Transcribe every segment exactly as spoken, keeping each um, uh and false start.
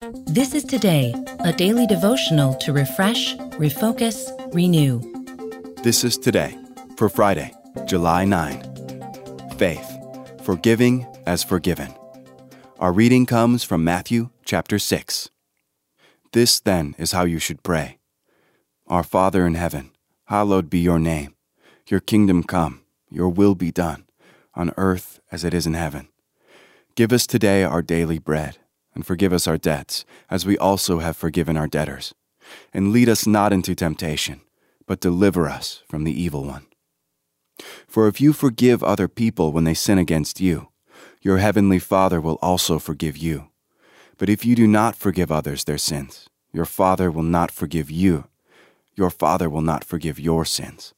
This is Today, a daily devotional to refresh, refocus, renew. This is Today for Friday, July ninth. Faith, forgiving as forgiven. Our reading comes from Matthew chapter six. This then is how you should pray. Our Father in heaven, hallowed be your name. Your kingdom come, your will be done, on earth as it is in heaven. Give us today our daily bread, and forgive us our debts, as we also have forgiven our debtors. And lead us not into temptation, but deliver us from the evil one. For if you forgive other people when they sin against you, your heavenly Father will also forgive you. But if you do not forgive others their sins, your Father will not forgive you. Your Father will not forgive your sins.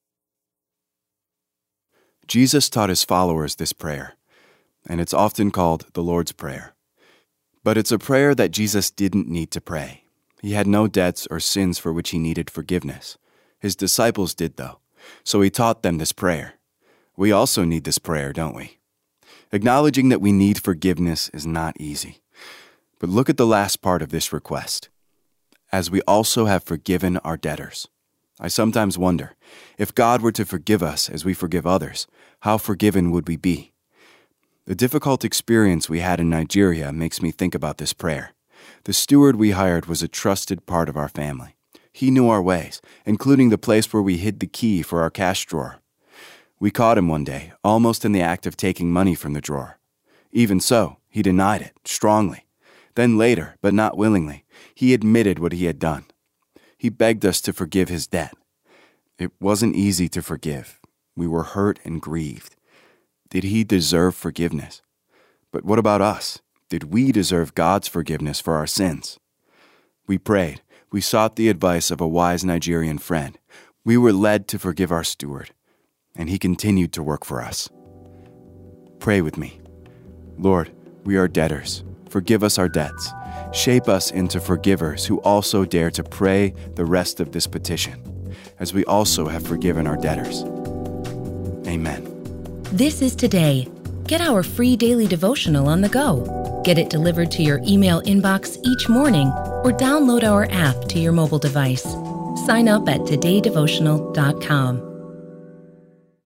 Jesus taught his followers this prayer, and it's often called the Lord's Prayer. But it's a prayer that Jesus didn't need to pray. He had no debts or sins for which he needed forgiveness. His disciples did, though, so he taught them this prayer. We also need this prayer, don't we? Acknowledging that we need forgiveness is not easy. But look at the last part of this request. As we also have forgiven our debtors. I sometimes wonder, if God were to forgive us as we forgive others, how forgiven would we be? The difficult experience we had in Nigeria makes me think about this prayer. The steward we hired was a trusted part of our family. He knew our ways, including the place where we hid the key for our cash drawer. We caught him one day, almost in the act of taking money from the drawer. Even so, he denied it, strongly. Then later, but not willingly, he admitted what he had done. He begged us to forgive his debt. It wasn't easy to forgive. We were hurt and grieved. Did he deserve forgiveness? But what about us? Did we deserve God's forgiveness for our sins? We prayed. We sought the advice of a wise Nigerian friend. We were led to forgive our steward, and he continued to work for us. Pray with me. Lord, we are debtors. Forgive us our debts. Shape us into forgivers who also dare to pray the rest of this petition, as we also have forgiven our debtors. Amen. This is Today. Get our free daily devotional on the go. Get it delivered to your email inbox each morning or download our app to your mobile device. Sign up at today devotional dot com.